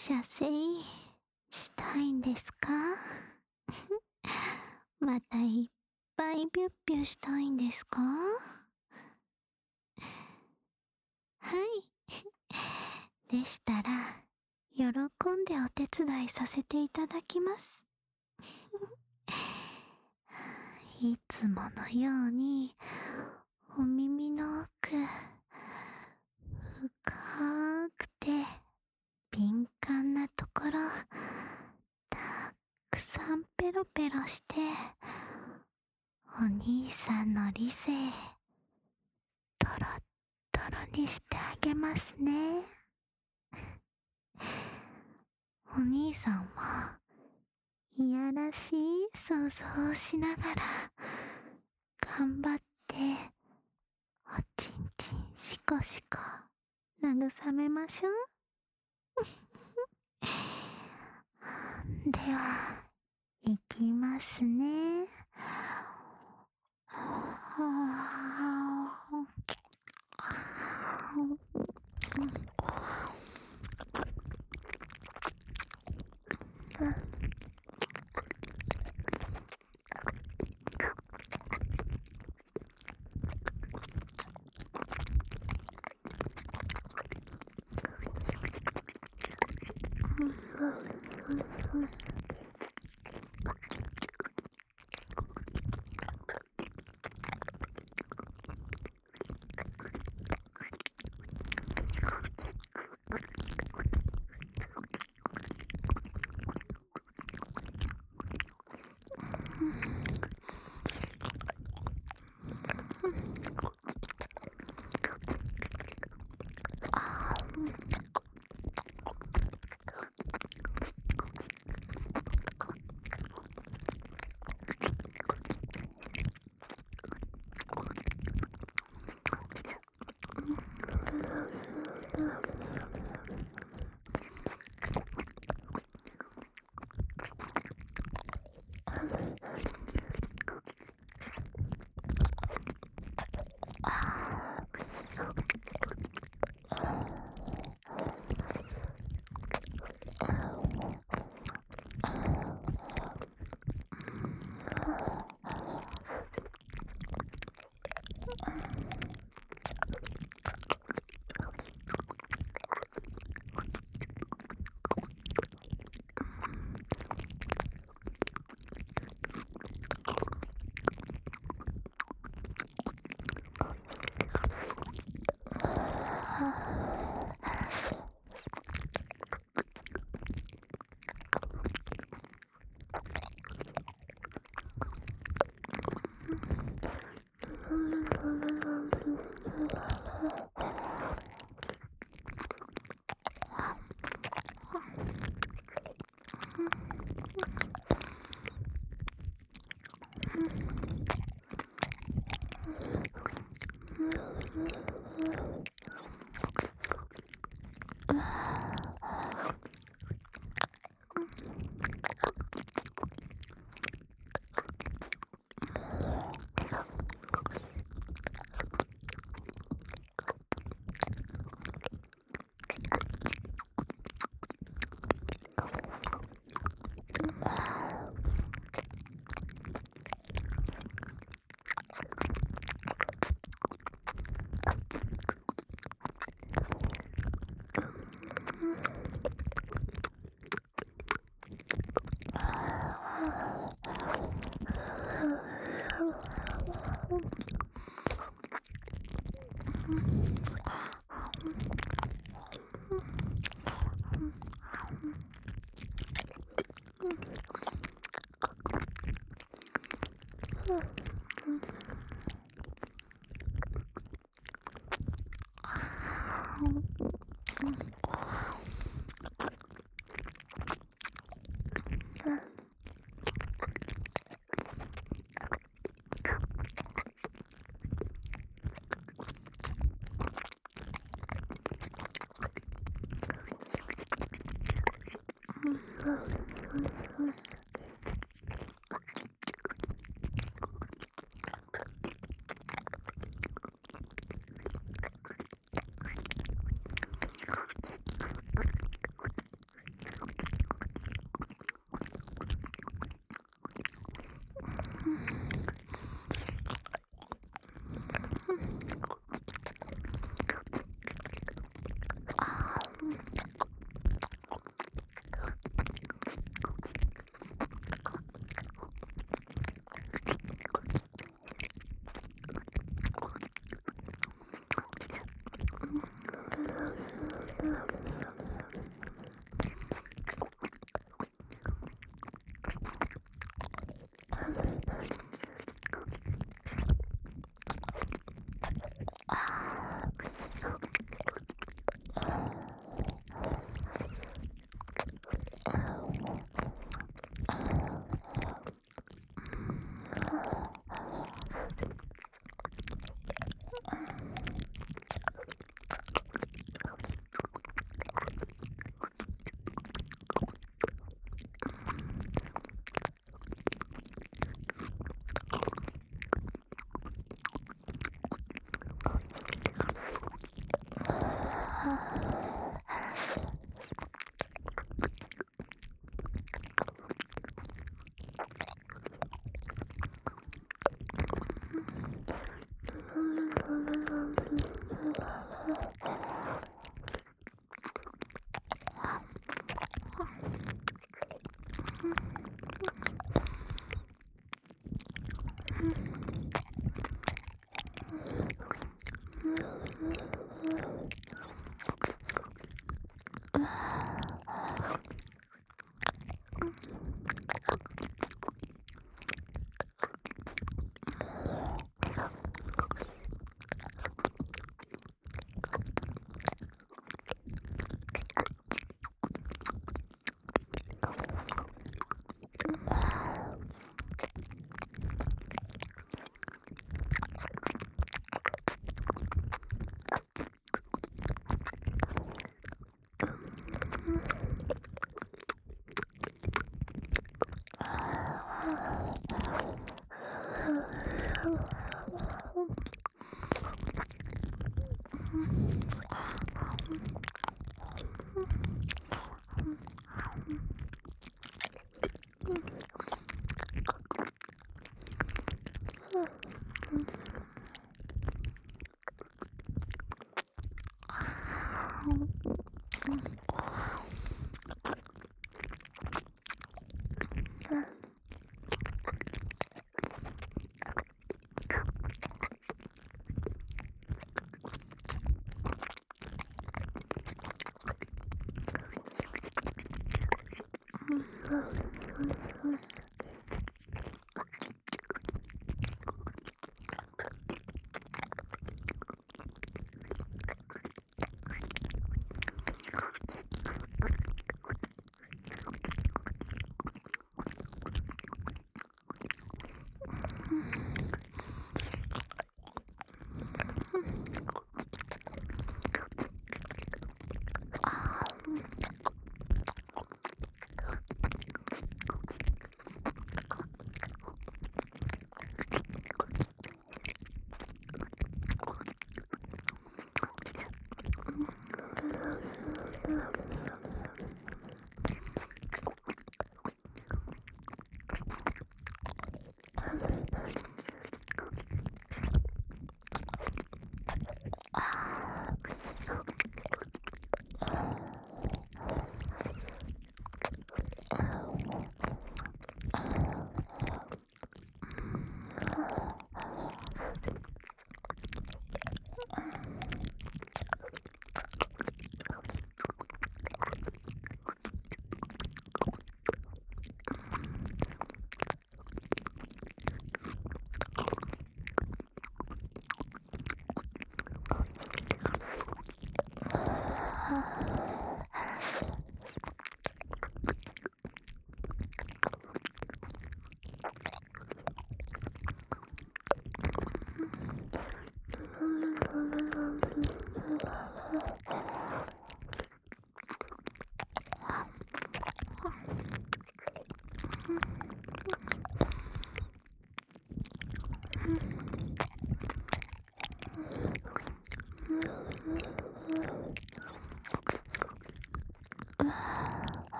射精したいんですか？またいっぱいビュッビュしたいんですか？はい。でしたら、喜んでお手伝いさせていただきます。いつものように、お耳の奥、深くて敏感なところ、たくさんペロペロして、お兄さんの理性、トロットロにしてあげますね。お兄さんは、いやらしい想像をしながら、頑張って、おちんちんしこしこ、慰めましょう。では、いきますね。